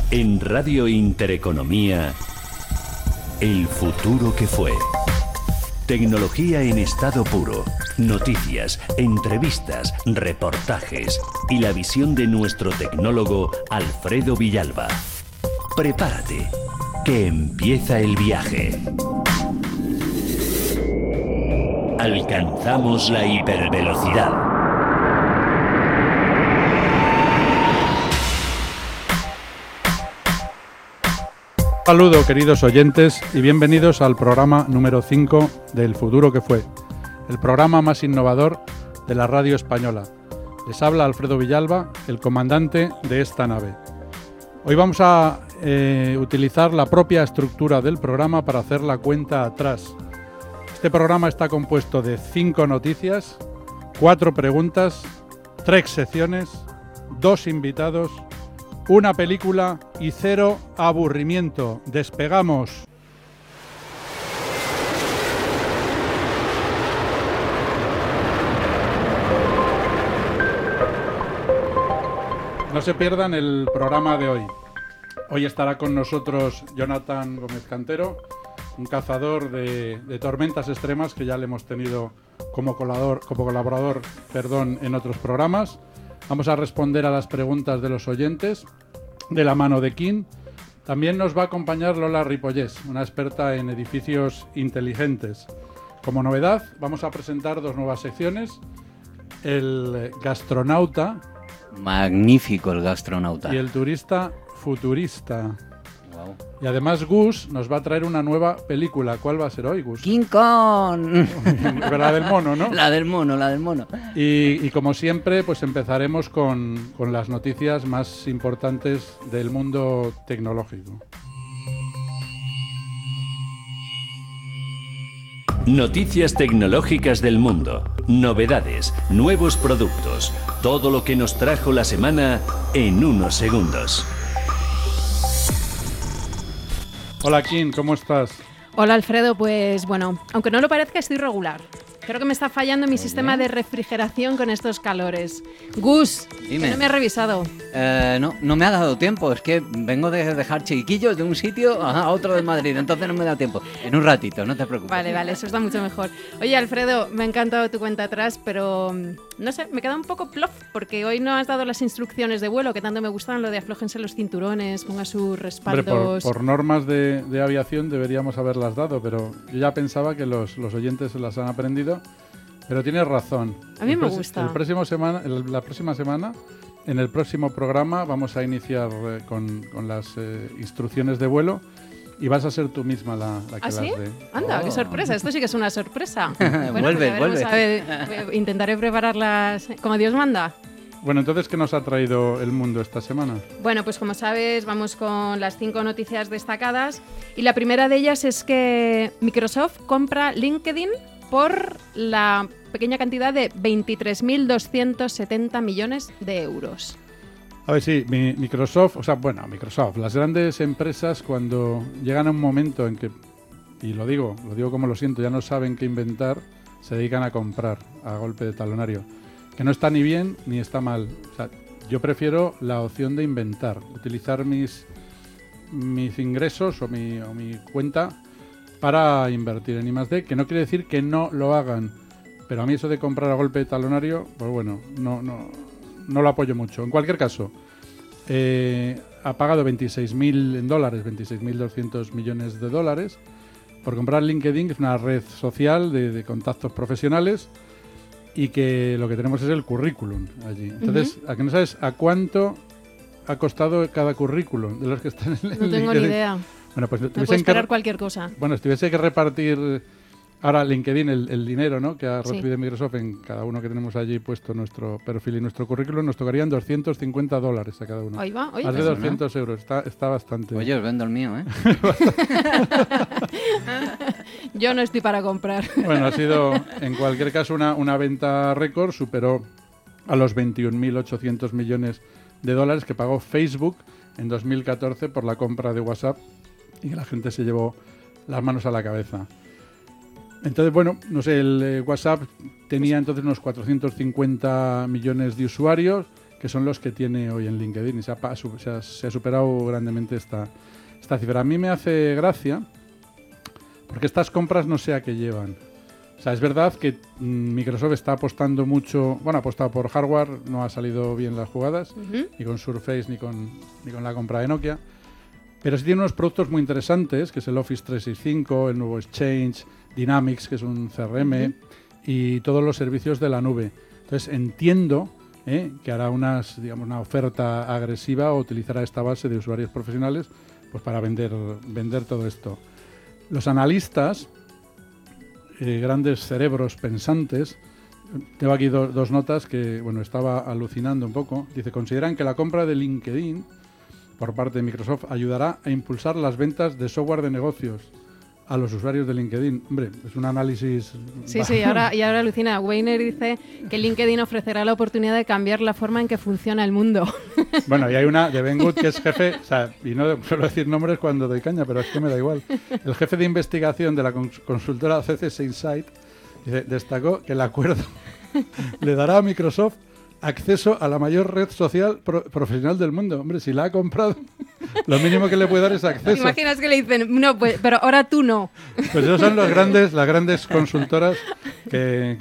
En Radio Intereconomía, el futuro que fue. Tecnología en estado puro, noticias, entrevistas, reportajes y la visión de nuestro tecnólogo Alfredo Villalba. Prepárate, que empieza el viaje. Alcanzamos la hipervelocidad. Saludos, queridos oyentes, y bienvenidos al programa número 5 del futuro que fue, el programa más innovador de la radio española. Les habla Alfredo Villalba, el comandante de esta nave. Hoy vamos a utilizar la propia estructura del programa para hacer la cuenta atrás. Este programa está compuesto de 5 noticias, 4 preguntas, 3 secciones, 2 invitados, una película y 0 aburrimiento. ¡Despegamos! No se pierdan el programa de hoy. Hoy estará con nosotros Jonathan Gómez Cantero, un cazador de tormentas extremas que ya le hemos tenido como colaborador en otros programas. Vamos a responder a las preguntas de los oyentes de la mano de Kim. También nos va a acompañar Lola Ripollés, una experta en edificios inteligentes. Como novedad, vamos a presentar 2 nuevas secciones. El gastronauta. Magnífico el gastronauta. Y el turista futurista. Wow. Y además Gus nos va a traer una nueva película. ¿Cuál va a ser hoy, Gus? King Kong. La del mono, ¿no? La del mono. Y como siempre, pues empezaremos con las noticias más importantes del mundo tecnológico. Noticias tecnológicas del mundo, novedades, nuevos productos, todo lo que nos trajo la semana en unos segundos. Hola Kim, ¿cómo estás? Hola Alfredo, pues bueno, aunque no lo parezca, estoy regular. Creo que me está fallando mi sistema de refrigeración con estos calores. Gus, dime. Que no me ha revisado. No me ha dado tiempo, es que vengo de dejar chiquillos de un sitio a otro de Madrid, entonces no me da tiempo. En un ratito, no te preocupes. Vale, eso está mucho mejor. Oye Alfredo, me ha encantado tu cuenta atrás, pero no sé, me queda un poco plof, porque hoy no has dado las instrucciones de vuelo, que tanto me gustan, lo de aflójense los cinturones, ponga sus respaldos. Hombre, por normas de aviación deberíamos haberlas dado, pero yo ya pensaba que los oyentes se las han aprendido. Pero tienes razón. A mí me gusta. La próxima semana, en el próximo programa, vamos a iniciar con las instrucciones de vuelo y vas a ser tú misma la que las ¿sí? dé. Anda, qué sorpresa. Esto sí que es una sorpresa. Bueno, vuelve. A ver, intentaré prepararlas como Dios manda. Bueno, entonces, ¿qué nos ha traído el mundo esta semana? Bueno, pues como sabes, vamos con las 5 noticias destacadas. Y la primera de ellas es que Microsoft compra LinkedIn por la pequeña cantidad de 23.270 millones de euros. A ver, sí, Microsoft, las grandes empresas cuando llegan a un momento en que, y lo digo como lo siento, ya no saben qué inventar, se dedican a comprar a golpe de talonario. Que no está ni bien ni está mal. O sea, yo prefiero la opción de inventar, utilizar mis ingresos o mi cuenta para invertir en I+D, que no quiere decir que no lo hagan, pero a mí eso de comprar a golpe de talonario, pues bueno, no lo apoyo mucho. En cualquier caso, ha pagado $26.200 millones por comprar LinkedIn, que es una red social de contactos profesionales, y que lo que tenemos es el currículum allí. Entonces, ¿a que no sabes a cuánto ha costado cada currículum de los que están en LinkedIn? No tengo ni idea. Bueno, pues no puedo esperar cualquier cosa. Bueno, si tuviese que repartir ahora LinkedIn el dinero, ¿no?, que ha recibido Microsoft en cada uno que tenemos allí puesto nuestro perfil y nuestro currículum, nos tocarían $250 a cada uno. Ahí va, oye, más de 200 euros. Está bastante. Oye, os vendo el mío, ¿eh? Yo no estoy para comprar. Bueno, ha sido, en cualquier caso, una venta récord. Superó a los 21.800 millones de dólares que pagó Facebook en 2014 por la compra de WhatsApp, y que la gente se llevó las manos a la cabeza. Entonces, bueno, no sé, el WhatsApp tenía entonces unos 450 millones de usuarios que son los que tiene hoy en LinkedIn, y se ha superado grandemente esta cifra. A mí me hace gracia porque estas compras no sé a qué llevan. O sea, es verdad que Microsoft está apostando mucho, bueno, ha apostado por hardware, no ha salido bien las jugadas, ni con Surface ni con la compra de Nokia, pero sí tiene unos productos muy interesantes, que es el Office 365, el nuevo Exchange, Dynamics, que es un CRM, y todos los servicios de la nube. Entonces entiendo que hará una oferta agresiva o utilizará esta base de usuarios profesionales pues para vender todo esto. Los analistas, grandes cerebros pensantes, tengo aquí dos notas que estaba alucinando un poco. Dice, consideran que la compra de LinkedIn por parte de Microsoft ayudará a impulsar las ventas de software de negocios a los usuarios de LinkedIn. Hombre, es un análisis... Sí, y ahora alucina. Weiner dice que LinkedIn ofrecerá la oportunidad de cambiar la forma en que funciona el mundo. Bueno, y hay una de Ben Good que es jefe, o sea, y no suelo decir nombres cuando doy caña, pero es que me da igual. El jefe de investigación de la consultora CCS Insight destacó que el acuerdo le dará a Microsoft acceso a la mayor red social profesional del mundo. Hombre, si la ha comprado, lo mínimo que le puede dar es acceso. ¿Te imaginas que le dicen, no, pues, pero ahora tú no? Pues esos son las grandes consultoras que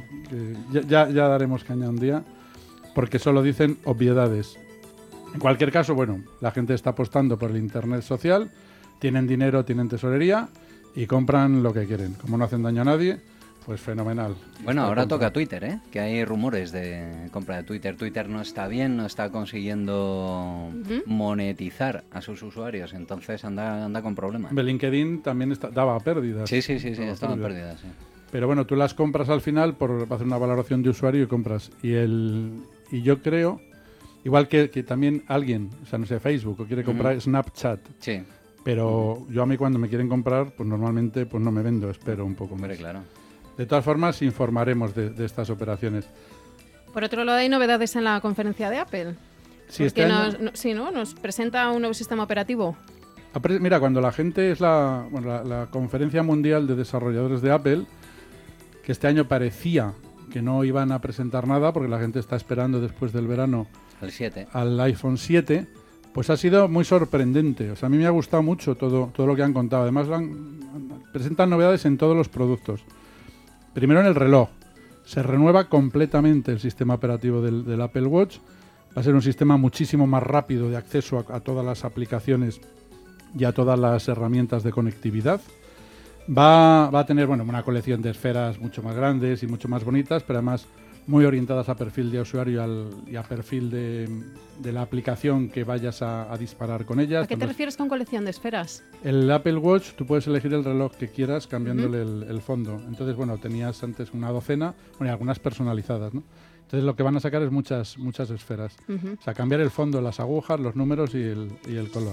ya daremos caña un día, porque solo dicen obviedades. En cualquier caso, la gente está apostando por el Internet social, tienen dinero, tienen tesorería y compran lo que quieren. Como no hacen daño a nadie, pues fenomenal. Bueno, ahora toca Twitter, que hay rumores de compra de Twitter. Twitter no está bien, no está consiguiendo monetizar a sus usuarios, entonces anda con problemas. LinkedIn también daba pérdidas. Sí, estaba en pérdidas, sí. Pero tú las compras al final por hacer una valoración de usuario y compras. Y yo creo, igual que también alguien, o sea, no sé, Facebook, o quiere comprar Snapchat. Sí. Pero yo a mí cuando me quieren comprar, pues normalmente pues no me vendo, espero un poco más. Hombre, claro. De todas formas, informaremos de estas operaciones. Por otro lado, hay novedades en la conferencia de Apple. Sí, este año... nos presenta un nuevo sistema operativo. Mira, cuando la gente es la conferencia mundial de desarrolladores de Apple, que este año parecía que no iban a presentar nada, porque la gente está esperando después del verano al iPhone 7, pues ha sido muy sorprendente. O sea, a mí me ha gustado mucho todo lo que han contado. Además, presentan novedades en todos los productos. Primero en el reloj. Se renueva completamente el sistema operativo del Apple Watch. Va a ser un sistema muchísimo más rápido de acceso a todas las aplicaciones y a todas las herramientas de conectividad. Va a tener una colección de esferas mucho más grandes y mucho más bonitas, pero además muy orientadas a perfil de usuario y a perfil de la aplicación que vayas a disparar con ellas. ¿A qué te refieres con colección de esferas? El Apple Watch, tú puedes elegir el reloj que quieras cambiándole el fondo. Entonces, tenías antes una docena, y algunas personalizadas, ¿no? Entonces lo que van a sacar es muchas esferas. O sea, cambiar el fondo, las agujas, los números y el color.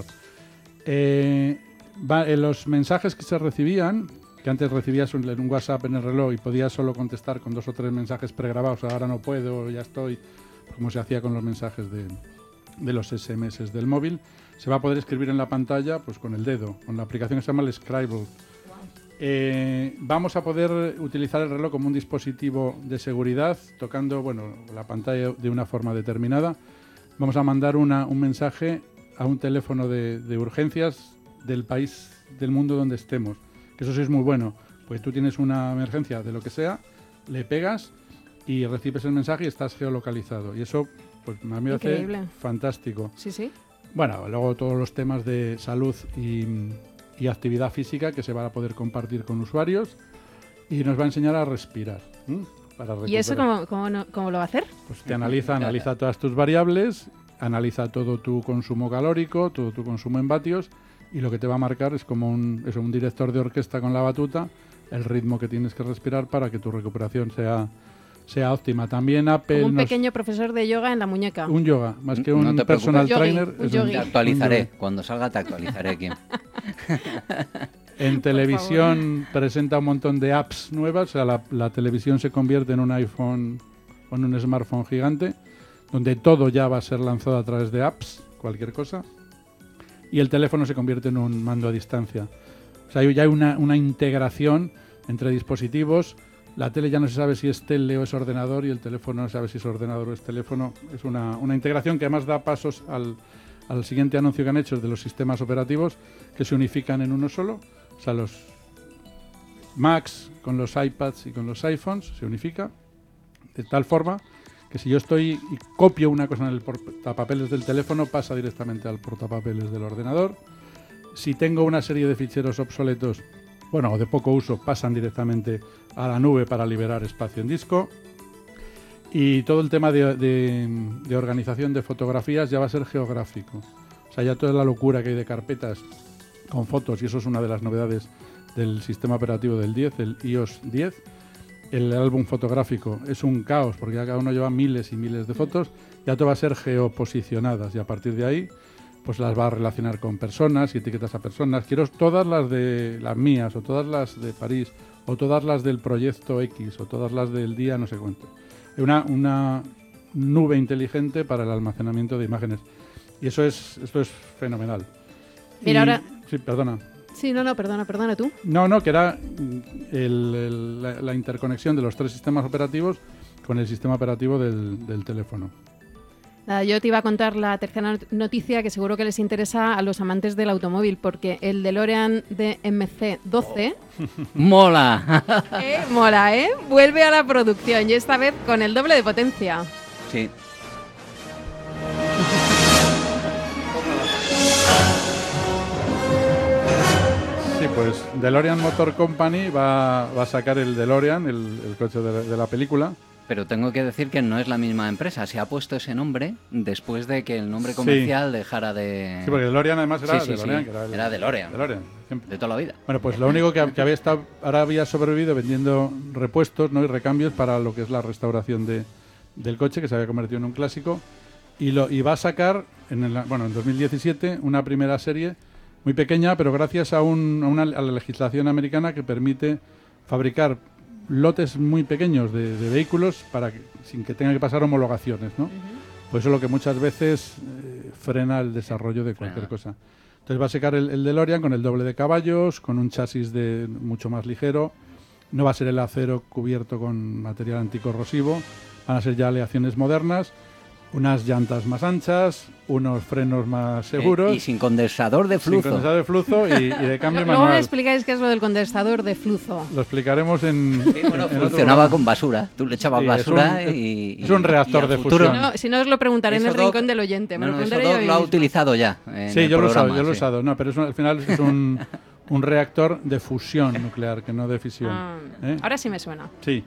Los mensajes que se recibían, que antes recibías un WhatsApp en el reloj y podías solo contestar con 2 o 3 mensajes pregrabados, ahora no puedo, ya estoy, como se hacía con los mensajes de los SMS del móvil, se va a poder escribir en la pantalla pues con el dedo, con la aplicación que se llama el Scribble. Vamos a poder utilizar el reloj como un dispositivo de seguridad, tocando la pantalla de una forma determinada. Vamos a mandar un mensaje a un teléfono de urgencias del país, del mundo donde estemos. Que eso sí es muy bueno, pues tú tienes una emergencia de lo que sea, le pegas y recibes el mensaje y estás geolocalizado. Y eso, pues a mí me hace fantástico. Sí. Bueno, luego todos los temas de salud y actividad física que se van a poder compartir con usuarios y nos va a enseñar a respirar. Para recuperar. ¿Y eso cómo lo va a hacer? Pues te analiza todas tus variables, analiza todo tu consumo calórico, todo tu consumo en vatios, y lo que te va a marcar es como un director de orquesta con la batuta, el ritmo que tienes que respirar para que tu recuperación sea óptima. También Apple... Como un pequeño profesor de yoga en la muñeca. Un yoga, más que un personal trainer. Te actualizaré, cuando salga te actualizaré aquí. En televisión presenta un montón de apps nuevas, o sea, la televisión se convierte en un iPhone o en un smartphone gigante, donde todo ya va a ser lanzado a través de apps, cualquier cosa. Y el teléfono se convierte en un mando a distancia. O sea, ya hay una integración entre dispositivos La tele ya no se sabe si es tele o es ordenador, y el teléfono no se sabe si es ordenador o es teléfono. Es una integración que además da pasos al siguiente anuncio que han hecho de los sistemas operativos, que se unifican en uno solo. O sea, los Macs con los iPads y con los iPhones se unifica de tal forma que si yo estoy y copio una cosa en el portapapeles del teléfono, pasa directamente al portapapeles del ordenador. Si tengo una serie de ficheros obsoletos, bueno, o de poco uso, pasan directamente a la nube para liberar espacio en disco. Y todo el tema de organización de fotografías ya va a ser geográfico. O sea, ya toda la locura que hay de carpetas con fotos, y eso es una de las novedades del sistema operativo del 10, el iOS 10. El álbum fotográfico es un caos, porque ya cada uno lleva miles y miles de fotos, ya todo va a ser geoposicionadas, y a partir de ahí pues las va a relacionar con personas y etiquetas a personas. Quiero todas las de las mías, o todas las de París, o todas las del proyecto X, o todas las del día no sé cuánto. Hay una nube inteligente para el almacenamiento de imágenes, y esto es fenomenal. Mira, ahora... Sí, perdona. Sí, perdona tú. No, que era la interconexión de los 3 sistemas operativos con el sistema operativo del teléfono. Yo te iba a contar la tercera noticia que seguro que les interesa a los amantes del automóvil, porque el DeLorean DMC-12 ¡Mola! mola, vuelve a la producción, y esta vez con el doble de potencia. Sí. Sí, pues DeLorean Motor Company va a sacar el DeLorean, el coche de la película. Pero tengo que decir que no es la misma empresa. Se ha puesto ese nombre después de que el nombre comercial dejara de... Sí, porque DeLorean además era DeLorean. Sí. Que era DeLorean. Siempre. De toda la vida. Bueno, pues lo único que había estado, ahora había sobrevivido vendiendo repuestos, ¿no?, y recambios para lo que es la restauración del coche, que se había convertido en un clásico. Y va a sacar, en 2017, una primera serie muy pequeña, pero gracias a la legislación americana que permite fabricar lotes muy pequeños de vehículos sin que tenga que pasar homologaciones, ¿no? Pues eso es lo que muchas veces frena el desarrollo de cualquier cosa. Entonces va a sacar el DeLorean con el doble de caballos, con un chasis mucho más ligero. No va a ser el acero cubierto con material anticorrosivo, van a ser ya aleaciones modernas, unas llantas más anchas, unos frenos más seguros. Y sin condensador de flujo. Sin condensador de flujo y de cambio manual. Luego me explicáis qué es lo del condensador de flujo. Lo explicaremos en... Sí, bueno, funcionaba con basura. Tú le echabas basura es un reactor de fusión. Si no os lo preguntaré en el rincón del oyente. Me lo preguntaré yo lo ha utilizado ya. Sí, yo lo he usado. No, pero al final es un reactor de fusión nuclear, que no de fisión. Ahora sí me suena. Sí.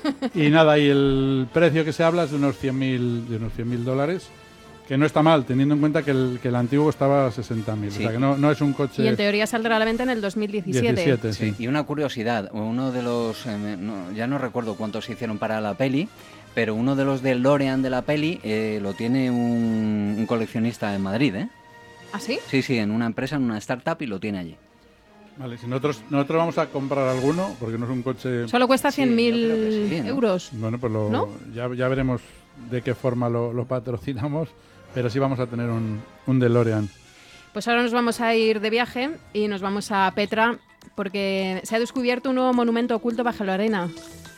Y nada, y el precio que se habla es de unos $100.000, que no está mal, teniendo en cuenta que el antiguo costaba 60.000. Sí. O sea que no es un coche... Y en teoría saldrá a la venta en el 2017. Sí. Y una curiosidad, uno de los... ya no recuerdo cuántos se hicieron para la peli, pero uno de los del DeLorean de la peli lo tiene un coleccionista en Madrid, ¿eh? ¿Ah, sí? Sí, en una empresa, en una startup, y lo tiene allí. Vale, si nosotros vamos a comprar alguno, porque no es un coche... Solo cuesta 100.000 euros. Bueno, pues ya veremos de qué forma lo patrocinamos, pero sí vamos a tener un DeLorean. Pues ahora nos vamos a ir de viaje y nos vamos a Petra, porque se ha descubierto un nuevo monumento oculto bajo la arena.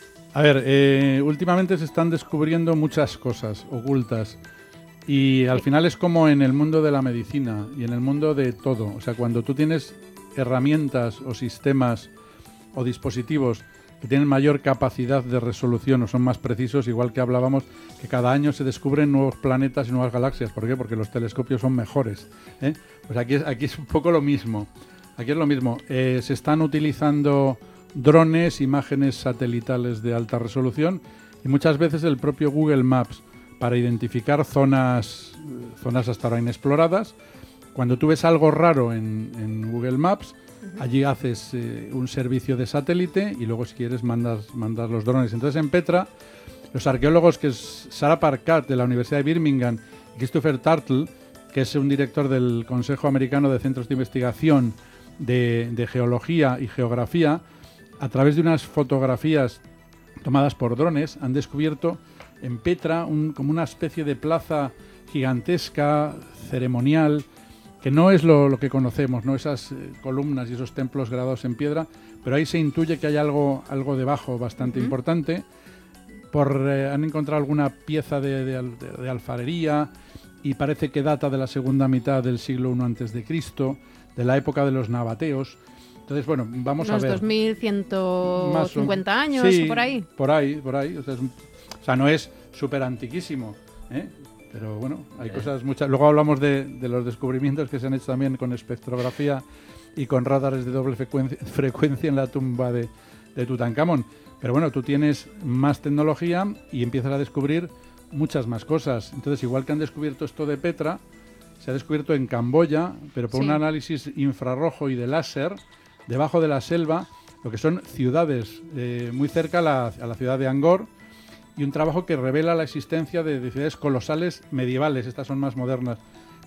A ver, últimamente se están descubriendo muchas cosas ocultas, y al final es como en el mundo de la medicina y en el mundo de todo. O sea, cuando tú tienes herramientas o sistemas o dispositivos que tienen mayor capacidad de resolución o son más precisos, igual que hablábamos que cada año se descubren nuevos planetas y nuevas galaxias. ¿Por qué? Porque los telescopios son mejores, ¿eh? Pues aquí es un poco lo mismo. Aquí es lo mismo. Se están utilizando drones, imágenes satelitales de alta resolución, y muchas veces el propio Google Maps para identificar zonas hasta ahora inexploradas. Cuando tú ves algo raro en Google Maps, allí haces un servicio de satélite y luego, si quieres, mandas los drones. Entonces, en Petra, los arqueólogos, que es Sarah Parkat de la Universidad de Birmingham y Christopher Turtle, que es un director del Consejo Americano de Centros de Investigación de Geología y Geografía, a través de unas fotografías tomadas por drones, han descubierto en Petra como una especie de plaza gigantesca, ceremonial, que que no es lo que conocemos, no esas columnas y esos templos grabados en piedra, pero ahí se intuye que hay algo debajo bastante importante. Han encontrado alguna pieza de alfarería y parece que data de la segunda mitad del siglo I a.C., de la época de los nabateos. Entonces, bueno, vamos a ver. Unos 2150 años, sí, o por ahí. Por ahí. O sea, no es súper antiquísimo, ¿eh? Pero bueno, hay cosas muchas. Luego hablamos de los descubrimientos que se han hecho también con espectrografía y con radares de doble frecuencia en la tumba de Tutankamón. Pero bueno, tú tienes más tecnología y empiezas a descubrir muchas más cosas. Entonces, igual que han descubierto esto de Petra, se ha descubierto en Camboya, pero por un análisis infrarrojo y de láser, debajo de la selva, lo que son ciudades muy cerca a la ciudad de Angkor, y un trabajo que revela la existencia de ciudades colosales medievales, estas son más modernas,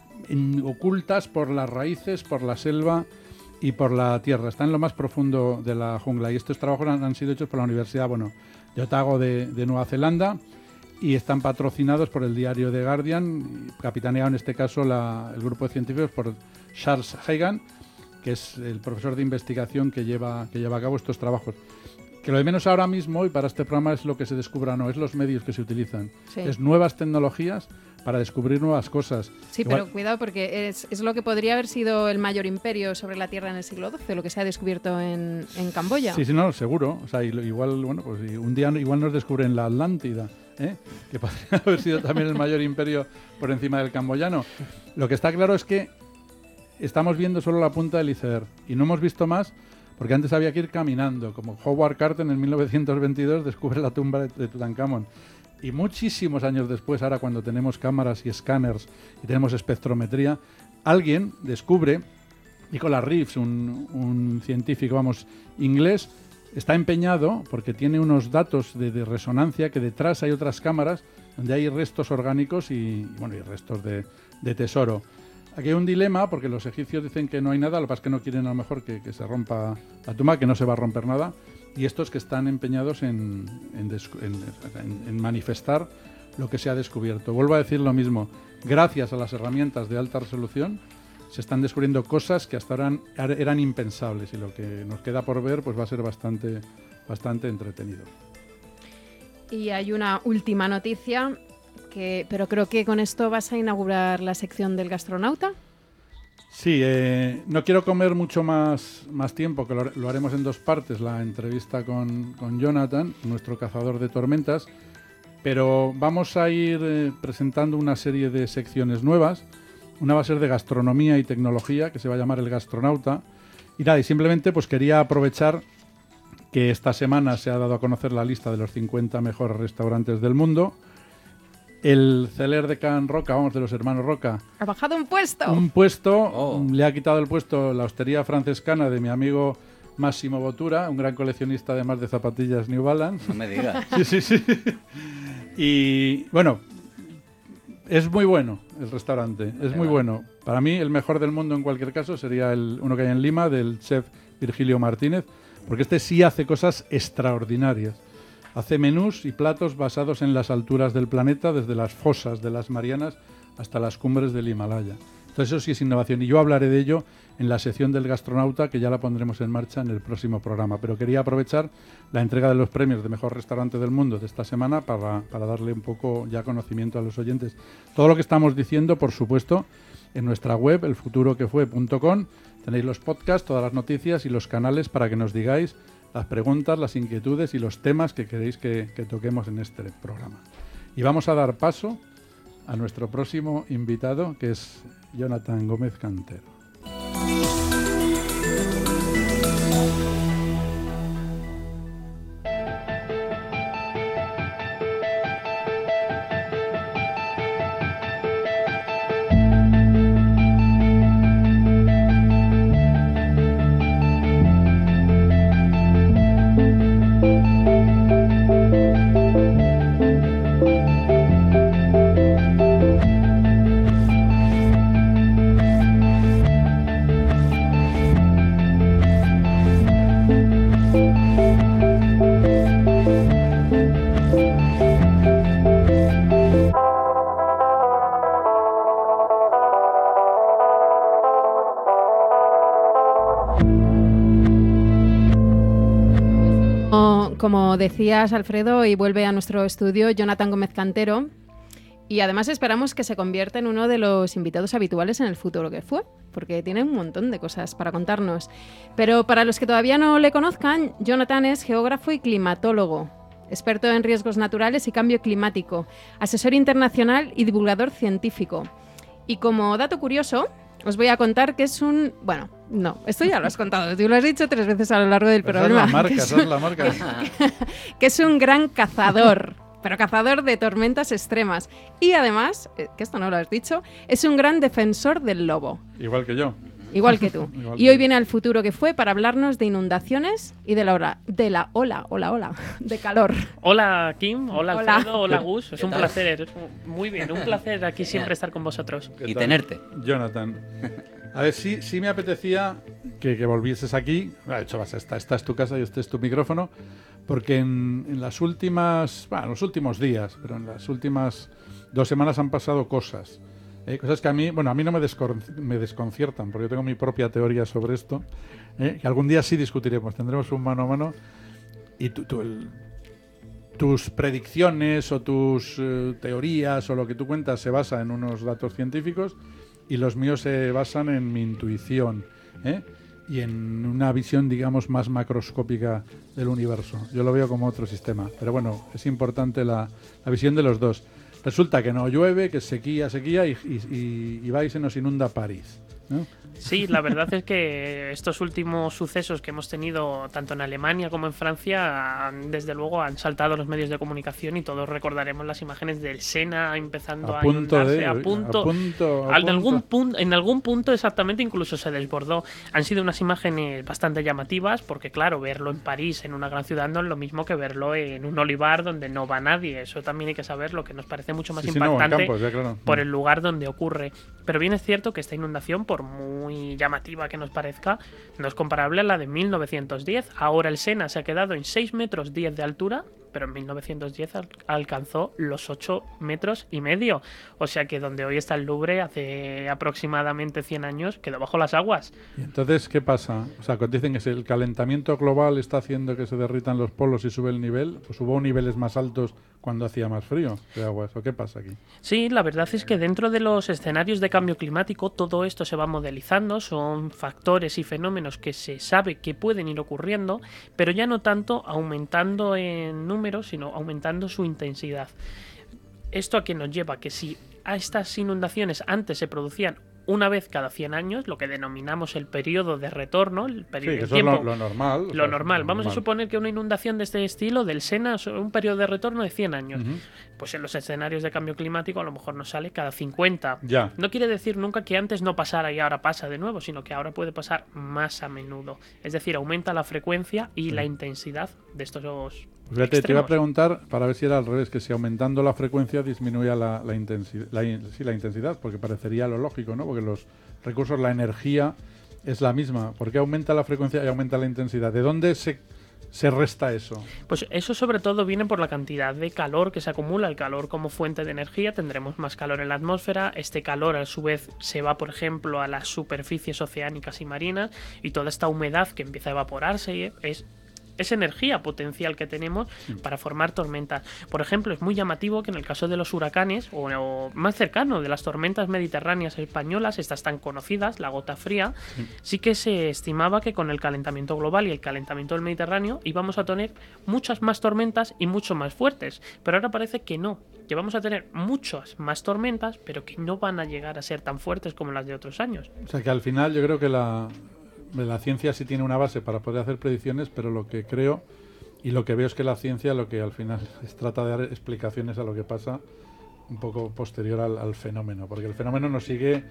ocultas por las raíces, por la selva y por la tierra. Están en lo más profundo de la jungla, y estos trabajos han sido hechos por la Universidad de Otago de Nueva Zelanda, y están patrocinados por el diario The Guardian, capitaneado en este caso el grupo de científicos por Charles Hagan, que es el profesor de investigación que lleva a cabo estos trabajos. Que lo de menos ahora mismo, y para este programa, es lo que se descubra, no, es los medios que se utilizan. Sí. Es nuevas tecnologías para descubrir nuevas cosas. Sí, igual, pero cuidado, porque es lo que podría haber sido el mayor imperio sobre la Tierra en el siglo XII, lo que se ha descubierto en Camboya. Sí, no, seguro. O sea, igual, bueno, pues un día igual nos descubren la Atlántida, que podría haber sido también el mayor imperio por encima del camboyano. Lo que está claro es que estamos viendo solo la punta del iceberg y no hemos visto más, porque antes había que ir caminando, como Howard Carter en 1922 descubre la tumba de Tutankamón. Y muchísimos años después, ahora cuando tenemos cámaras y escáneres y tenemos espectrometría, alguien descubre, Nicholas Reeves, un científico, inglés, está empeñado, porque tiene unos datos de resonancia, que detrás hay otras cámaras donde hay restos orgánicos y restos de tesoro. Aquí hay un dilema, porque los egipcios dicen que no hay nada, lo que pasa es que no quieren a lo mejor que se rompa la tumba, que no se va a romper nada, y estos que están empeñados en manifestar lo que se ha descubierto. Vuelvo a decir lo mismo, gracias a las herramientas de alta resolución se están descubriendo cosas que hasta ahora eran impensables, y lo que nos queda por ver pues va a ser bastante entretenido. Y hay una última noticia, pero creo que con esto vas a inaugurar la sección del gastronauta. Sí, no quiero comer mucho más tiempo, que lo haremos en 2 partes, la entrevista con Jonathan, nuestro cazador de tormentas, pero vamos a ir presentando una serie de secciones nuevas. Una va a ser de gastronomía y tecnología, que se va a llamar El Gastronauta. Y nada, y simplemente pues quería aprovechar que esta semana se ha dado a conocer la lista de los 50 mejores restaurantes del mundo. El Celler de Can Roca, de los hermanos Roca, ha bajado un puesto. Le ha quitado el puesto la Hostería Francescana de mi amigo Massimo Bottura, un gran coleccionista además de zapatillas New Balance. No me digas. Sí. Y bueno, es muy bueno el restaurante, es muy bueno. Para mí el mejor del mundo en cualquier caso sería uno que hay en Lima, del chef Virgilio Martínez, porque este sí hace cosas extraordinarias. Hace menús y platos basados en las alturas del planeta, desde las fosas de las Marianas hasta las cumbres del Himalaya. Entonces eso sí es innovación, y yo hablaré de ello en la sección del Gastronauta, que ya la pondremos en marcha en el próximo programa. Pero quería aprovechar la entrega de los premios de Mejor Restaurante del Mundo de esta semana para darle un poco ya conocimiento a los oyentes. Todo lo que estamos diciendo, por supuesto, en nuestra web, elfuturoquefue.com, tenéis los podcasts, todas las noticias y los canales para que nos digáis las preguntas, las inquietudes y los temas que queréis que toquemos en este programa. Y vamos a dar paso a nuestro próximo invitado, que es Jonathan Gómez Cantero. como decías, Alfredo, y vuelve a nuestro estudio Jonathan Gómez Cantero. Y además esperamos que se convierta en uno de los invitados habituales en el futuro que fue, porque tiene un montón de cosas para contarnos. Pero para los que todavía no le conozcan, Jonathan es geógrafo y climatólogo, experto en riesgos naturales y cambio climático, asesor internacional y divulgador científico. Y como dato curioso, os voy a contar que es un... Bueno, no, esto ya lo has contado, tú lo has dicho 3 veces a lo largo del programa. Esa es la marca. Que es un gran cazador. Pero cazador de tormentas extremas. Y además, que esto no lo has dicho, es un gran defensor del lobo. Igual que yo. Igual que tú. Y hoy viene al futuro que fue para hablarnos de inundaciones y de la ola de calor. Hola Kim, hola Alfredo, hola Gus. Es un tal? placer, muy bien, un placer aquí siempre estar con vosotros. Y tenerte. Jonathan. A ver, sí me apetecía que volvieses aquí. De hecho, esta es tu casa y este es tu micrófono. Porque en las últimas... Bueno, en los últimos días, pero en las últimas 2 semanas han pasado cosas. Cosas que a mí no me desconciertan, porque yo tengo mi propia teoría sobre esto. Que algún día sí discutiremos, tendremos un mano a mano. Y tus predicciones o tus teorías o lo que tú cuentas se basa en unos datos científicos y los míos se basan en mi intuición, y en una visión, digamos, más macroscópica del universo. Yo lo veo como otro sistema. Pero bueno, es importante la visión de los dos. Resulta que no llueve, que es sequía y va y se nos inunda París, ¿no? Sí, la verdad es que estos últimos sucesos que hemos tenido tanto en Alemania como en Francia, desde luego han saltado los medios de comunicación y todos recordaremos las imágenes del Sena empezando a inundarse en algún punto exactamente, incluso se desbordó. Han sido unas imágenes bastante llamativas porque claro, verlo en París, en una gran ciudad, no es lo mismo que verlo en un olivar donde no va nadie. Eso también hay que saberlo, que nos parece mucho más impactante campos, ya, claro, por el lugar donde ocurre. Pero bien es cierto que esta inundación, por muy llamativa que nos parezca, no es comparable a la de 1910. Ahora el Sena se ha quedado en 6,10 metros de altura, pero en 1910 alcanzó los 8,5 metros. O sea que donde hoy está el Louvre, hace aproximadamente 100 años, quedó bajo las aguas. ¿Y entonces qué pasa? O sea, cuando dicen que si el calentamiento global está haciendo que se derritan los polos y sube el nivel, pues hubo niveles más altos cuando hacía más frío de aguas. ¿O qué pasa aquí? Sí, la verdad es que dentro de los escenarios de cambio climático todo esto se va modelizando, son factores y fenómenos que se sabe que pueden ir ocurriendo, pero ya no tanto aumentando en números, sino aumentando su intensidad. ¿Esto a qué nos lleva? Que si a estas inundaciones antes se producían una vez cada 100 años, lo que denominamos el periodo de retorno, el periodo de tiempo. Es lo normal. Lo normal. Vamos a suponer que una inundación de este estilo, del Sena, es un periodo de retorno de 100 años. Pues en los escenarios de cambio climático a lo mejor nos sale cada 50. Ya. No quiere decir nunca que antes no pasara y ahora pasa de nuevo, sino que ahora puede pasar más a menudo. Es decir, aumenta la frecuencia y la intensidad de estos Fíjate, te iba a preguntar para ver si era al revés, que si aumentando la frecuencia disminuía la intensidad, porque parecería lo lógico, ¿no? Porque los recursos, la energía es la misma. ¿Por qué aumenta la frecuencia y aumenta la intensidad? ¿De dónde se resta eso? Pues eso sobre todo viene por la cantidad de calor que se acumula. El calor como fuente de energía, tendremos más calor en la atmósfera. Este calor a su vez se va, por ejemplo, a las superficies oceánicas y marinas, y toda esta humedad que empieza a evaporarse es energía potencial que tenemos para formar tormentas. Por ejemplo, es muy llamativo que en el caso de los huracanes, o más cercano, de las tormentas mediterráneas españolas, estas tan conocidas, la gota fría, sí que se estimaba que con el calentamiento global y el calentamiento del Mediterráneo íbamos a tener muchas más tormentas y mucho más fuertes. Pero ahora parece que no, que vamos a tener muchas más tormentas, pero que no van a llegar a ser tan fuertes como las de otros años. O sea que al final yo creo que la ciencia sí tiene una base para poder hacer predicciones, pero lo que creo y lo que veo es que la ciencia lo que al final trata de dar explicaciones a lo que pasa un poco posterior al fenómeno, porque el fenómeno nos sigue,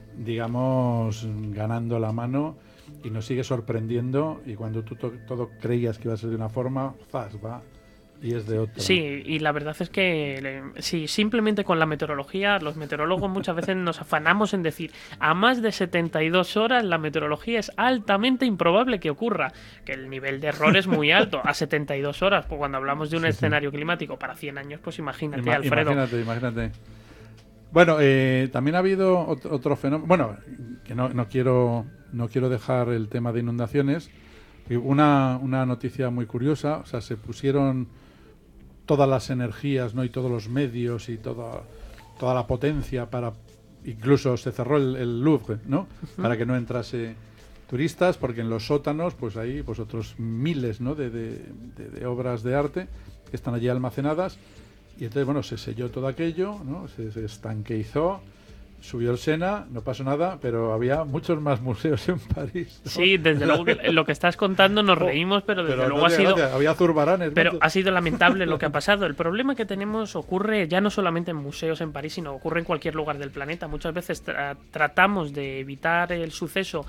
digamos, ganando la mano y nos sigue sorprendiendo, y cuando tú todo creías que iba a ser de una forma, ¡zas!, va y es de otra. Sí, y la verdad es que sí, simplemente con la meteorología, los meteorólogos muchas veces nos afanamos en decir a más de 72 horas la meteorología es altamente improbable que ocurra, que el nivel de error es muy alto. A 72 horas, pues cuando hablamos de un escenario climático para 100 años, pues imagínate, Alfredo. Imagínate. Bueno, también ha habido otro fenómeno, bueno, que no quiero dejar el tema de inundaciones, Y una noticia muy curiosa, o sea, se pusieron todas las energías, ¿no? Y todos los medios y toda la potencia para... Incluso se cerró el Louvre, ¿no? Para que no entrase turistas, porque en los sótanos pues hay pues otros miles, ¿no? de obras de arte que están allí almacenadas, y entonces bueno, se selló todo aquello, ¿no? Se estanqueizó, subió el Sena, no pasó nada, pero había muchos más museos en París, ¿no? Sí, desde luego que lo que estás contando nos reímos, pero desde luego no ha sido... gracia, había zurbaranes, ¿no? Pero ha sido lamentable lo que ha pasado. El problema que tenemos ocurre ya no solamente en museos en París, sino ocurre en cualquier lugar del planeta. Muchas veces tratamos de evitar el suceso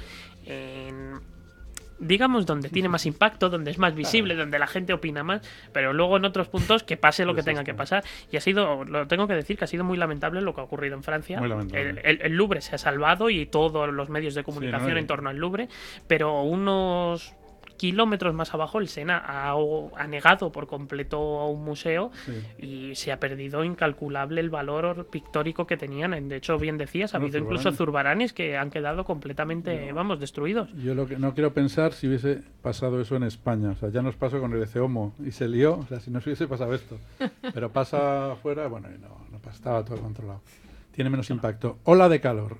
en, digamos, donde tiene más impacto, donde es más visible, donde la gente opina más, pero luego en otros puntos que pase lo que tenga que pasar. Y ha sido, lo tengo que decir, que ha sido muy lamentable lo que ha ocurrido en Francia. Muy lamentable. El Louvre se ha salvado y todos los medios de comunicación Sí, ¿no? en torno al Louvre, pero unos kilómetros más abajo el Sena ha negado por completo a un museo, Sí. y se ha perdido incalculable el valor pictórico que tenían. De hecho, bien decías, ha Bueno, habido incluso zurbaranes que han quedado completamente, vamos, destruidos. Yo lo que no quiero pensar si hubiese pasado eso en España. O sea, ya nos pasó con el Eceomo y se lió. O sea, si no se hubiese pasado esto. Pero pasa afuera, bueno, y no pasa, estaba todo controlado. Tiene menos impacto. Ola de calor.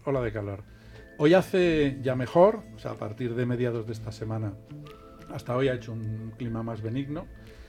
Hoy hace ya mejor, o sea, a partir de mediados de esta semana hasta hoy ha hecho un clima más benigno,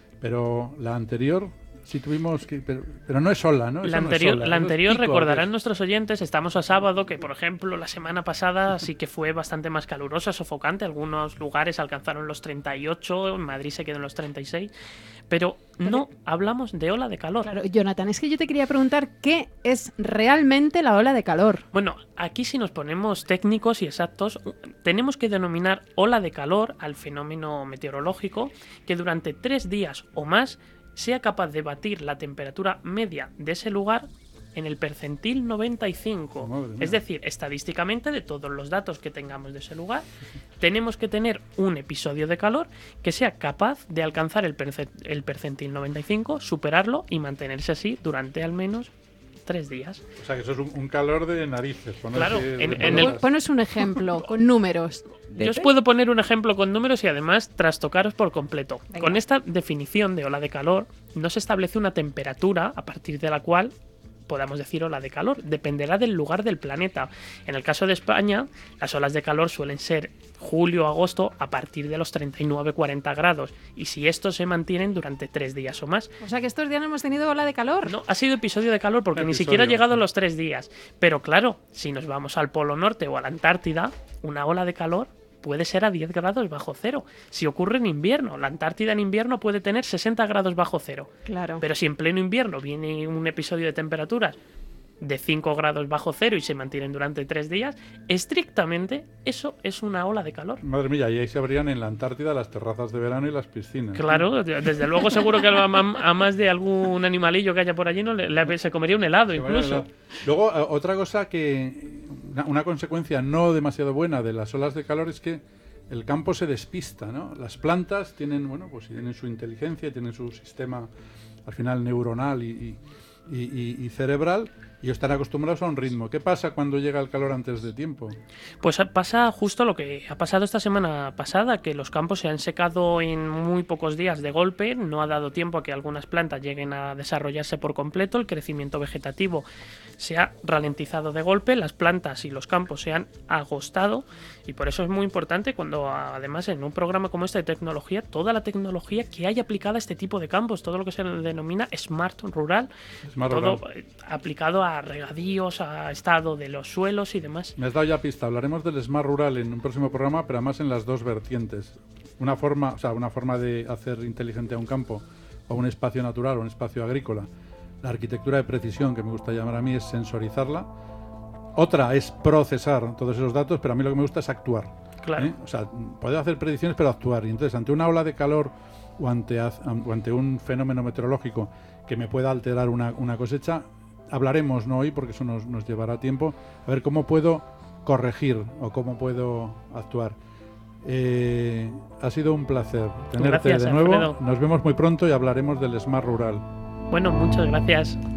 pero la anterior sí tuvimos que... Pero no es ola, ¿no? La Eso no es ola, eso anterior, es pico, recordarán ¿qué es? nuestros oyentes, estamos a sábado, que por ejemplo la semana pasada sí que fue bastante más calurosa, sofocante. Algunos lugares alcanzaron los 38, en Madrid se quedó en los 36, pero no hablamos de ola de calor. Claro, Jonathan, es que yo te quería preguntar qué es realmente la ola de calor. Bueno, aquí si nos ponemos técnicos y exactos, tenemos que denominar ola de calor al fenómeno meteorológico que durante 3 días o más sea capaz de batir la temperatura media de ese lugar en el percentil 95. Madre mía. Es decir, estadísticamente, de todos los datos que tengamos de ese lugar, tenemos que tener un episodio de calor que sea capaz de alcanzar el percentil 95, superarlo y mantenerse así durante al menos 3 días. O sea, que eso es un calor de narices. Claro, en el- Ponos un ejemplo con números. Yo os puedo poner un ejemplo con números y además trastocaros por completo. Venga. Con esta definición de ola de calor no se establece una temperatura a partir de la cual podamos decir ola de calor. Dependerá del lugar del planeta. En el caso de España, las olas de calor suelen ser julio, agosto, a partir de los 39-40 grados. Y si estos se mantienen durante 3 días o más. O sea que estos días no hemos tenido ola de calor. No, ha sido episodio de calor porque ni Episodio. siquiera ha llegado a los 3 días. Pero claro, si nos vamos al Polo Norte o a la Antártida, una ola de calor puede ser a 10 grados bajo cero. Si ocurre en invierno, la Antártida en invierno puede tener 60 grados bajo cero. Claro. Pero si en pleno invierno viene un episodio de temperaturas de 5 grados bajo cero y se mantienen durante 3 días, estrictamente eso es una ola de calor. Madre mía, y ahí se abrían en la Antártida las terrazas de verano y las piscinas. Claro, desde luego seguro que a más de algún animalillo que haya por allí no se comería un helado Sí, incluso. bueno, luego, otra cosa que... Una consecuencia no demasiado buena de las olas de calor es que el campo se despista, ¿no? Las plantas tienen, bueno, pues tienen su inteligencia, tienen su sistema, al final, neuronal y cerebral, y están acostumbrados a un ritmo. ¿Qué pasa cuando llega el calor antes de tiempo? Pues pasa justo lo que ha pasado esta semana pasada, que los campos se han secado en muy pocos días de golpe, no ha dado tiempo a que algunas plantas lleguen a desarrollarse por completo, el crecimiento vegetativo se ha ralentizado de golpe, las plantas y los campos se han agostado, y por eso es muy importante cuando además en un programa como este de tecnología, toda la tecnología que hay aplicada a este tipo de campos, todo lo que se denomina Smart Rural, Smart todo Rural. aplicado a regadíos, a estado de los suelos y demás. Me has dado ya pista. Hablaremos del Smart Rural en un próximo programa, pero además en las dos vertientes. Una forma de hacer inteligente a un campo o un espacio natural o un espacio agrícola. La arquitectura de precisión, que me gusta llamar a mí, es sensorizarla. Otra es procesar todos esos datos, pero a mí lo que me gusta es actuar. Claro. O sea, poder hacer predicciones, pero actuar. Y entonces, ante una ola de calor o ante un fenómeno meteorológico que me pueda alterar una cosecha, hablaremos, no hoy, porque eso nos llevará tiempo, a ver cómo puedo corregir o cómo puedo actuar. Ha sido un placer tenerte Gracias, de nuevo. Alfredo. Nos vemos muy pronto y hablaremos del Smart Rural. Bueno, muchas gracias.